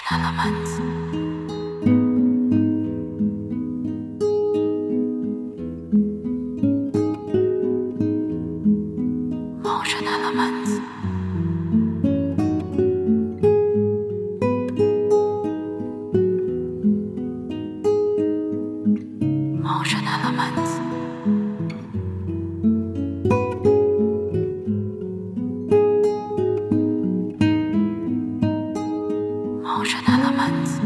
Elements. Motion elements. Motion elements. Motion elements.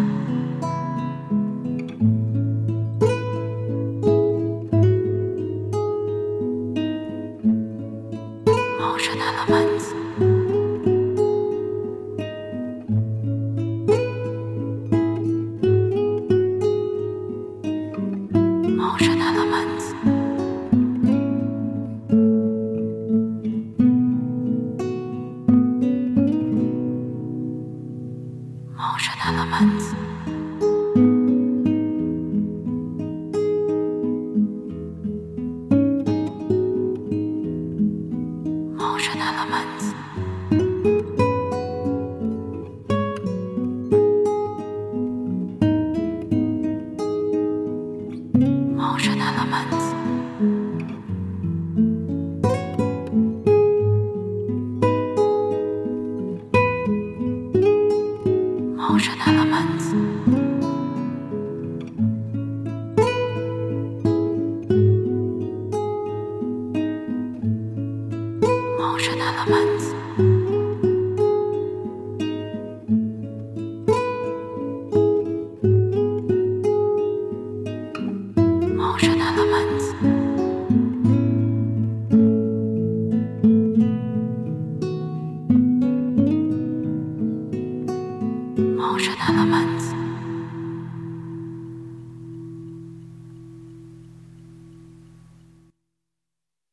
Motion elements. Motion elements. Motion elements. Motion elements. Motion elements. Motion elements. Motion elements. Motion elements. Motion elements.